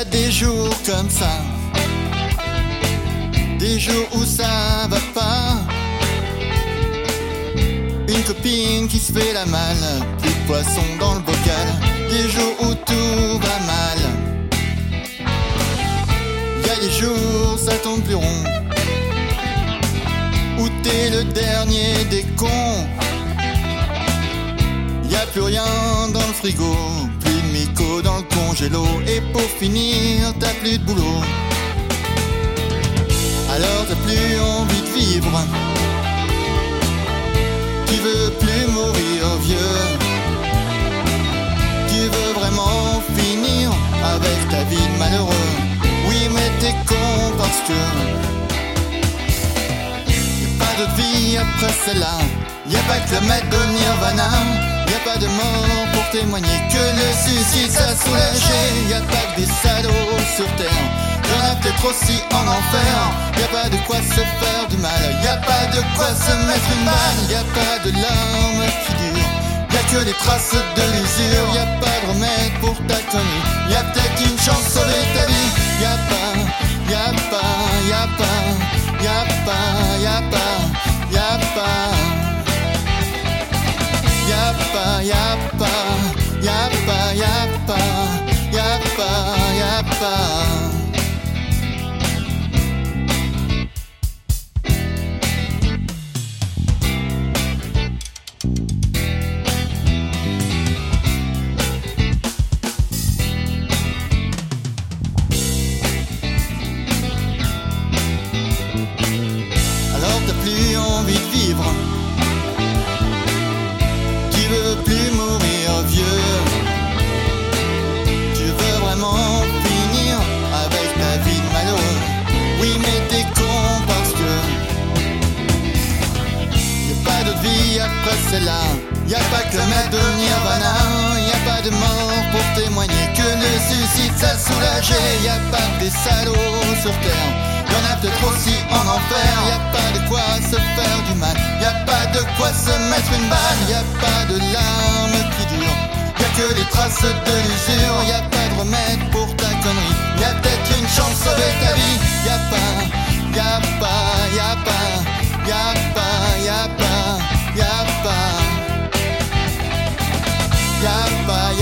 a des jours comme ça, des jours où ça va pas. Une copine qui se fait la malle, plus de poisson dans le bocal. Des jours où tout va mal. Y'a des jours ça tombe plus rond, où t'es le dernier des cons. Y'a plus rien dans le frigo, plus de mico dans le congélo. Et pour finir t'as plus de boulot. Alors t'as plus envie de vivre, tu veux plus mourir vieux. Tu veux vraiment finir avec ta vie de malheureux. Oui mais t'es con parce que y'a pas d'autre vie après celle-là. Y'a pas que le maître de Nirvana. Y'a pas de mort pour témoigner que le suicide ça soulageait. Y'a pas que des salauds sur terre, y'en a peut-être aussi en enfer. Y'a pas de quoi se faire du mal, y'a pas de quoi se mettre une balle. Y'a pas de larmes qui durent, y'a que des traces de l'usure. Y'a pas de remède pour ta connerie, y'a peut-être une chance de sauver ta vie. Y'a pas, y'a pas, y'a pas, y'a pas, y'a pas, y'a pas. Y'a pas, y'a pas, y'a pas, y'a pas, y'a pas, y'a pas. Alors t'as plus envie de vivre, tu veux plus mourir vieux. Tu veux vraiment finir avec ta vie de malheureux. Oui mais t'es con parce que y'a pas d'autre vie après celle-là. Y'a pas que le maître de Nirvana. Y'a pas de mort pour témoigner que le suicide ça soulageait. Y'a pas que des salauds sur terre, y'en a peut-être aussi en enfer. Y'a pas de quoi se faire du mal, y'a pas de quoi se mettre une balle. Y'a pas de larmes qui durent, y'a que des traces de l'usure. Y'a pas de remède pour ta connerie, y'a peut-être une chance de sauver ta vie. Y'a pas, y'a pas, y'a pas, y'a pas, y'a pas, y'a pas, y'a pas,